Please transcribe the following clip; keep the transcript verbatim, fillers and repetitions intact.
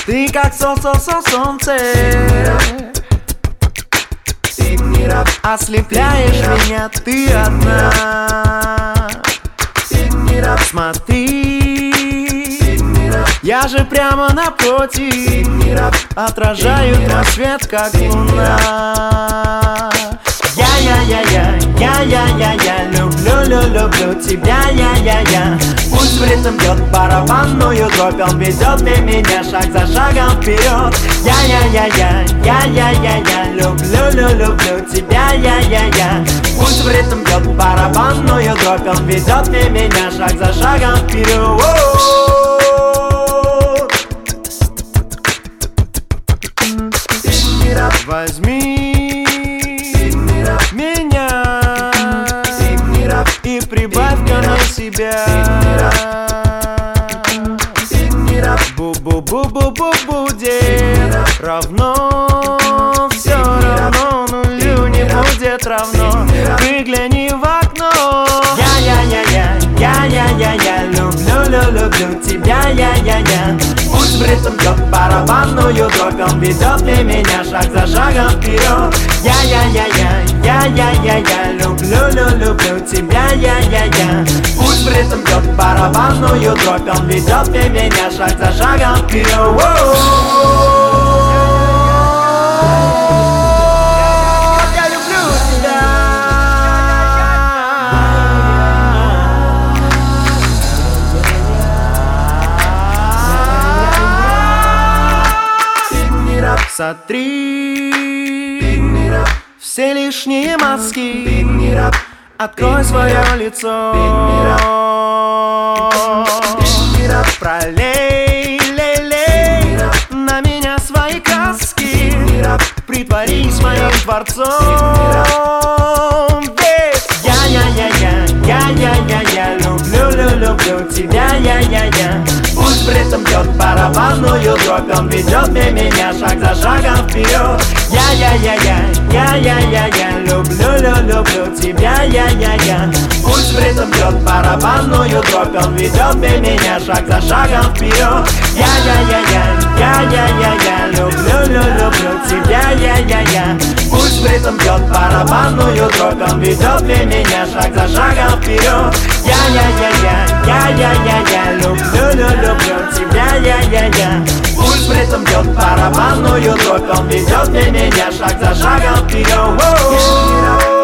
Ты как солнце, ослепляешь меня, ты одна. Смотри, я же прямо напротив, отражаю твой свет, как луна. Я-я-я-я, я-я-я-я, люблю-лю-люблю тебя, я-я-я. Пусть в ритм бьет барабанную дробь, он ведет и меня шаг за шагом вперед. Я-я-я-я, я-я-я-я, люблю-лю-люблю тебя, я-я-я. Пусть в ритм бьет барабанную дробь, он ведет и меня шаг за шагом вперед. Возьми меня и прибавь-ка на себя. Бу-бу-бу-бу-бу будет равно, все равно нулю не будет равно. Выгляни в окно. Я-я-я-я, я-я-я-я, люблю-лю-люблю тебя, я-я-я. Пусть в ритм бьет барабанную дробь, он ведет и меня шаг за шагом вперед. Я-я-я-я, я-я-я-я, люблю-лю-люблю тебя, я-я-я. Пусть в ритм бьет барабанную дробь, он ведет и меня шаг за шагом вперед. Я люблю тебя. Сотри все лишние маски, открой свое лицо, пролей, лей, лей на меня свои краски, притворись моим творцом. Я-я-я-я, я-я-я-я, люблю-лю-люблю тебя, я-я-я. Пусть в ритм бьет барабанную дробь, он ведет и меня шаг за шагом вперед. Я-я-я-я, я-я-я-я, люблю-лю-люблю тебя, я-я-я. Пусть в ритм бьет барабанную дробь, он ведет и меня шаг за шагом вперед. Я-я-я-я, я-я-я-я, люблю-лю-люблю тебя, я-я-я. Пусть в ритм бьет барабанную дробь, он ведет и меня шаг за шагом вперед. Я-я-я-я, я-я-я-я, люблю-лю-люблю тебя, я-я-я. Пусть в ритм бьет барабанную дробь, он ведет и меня шаг за шагом вперед.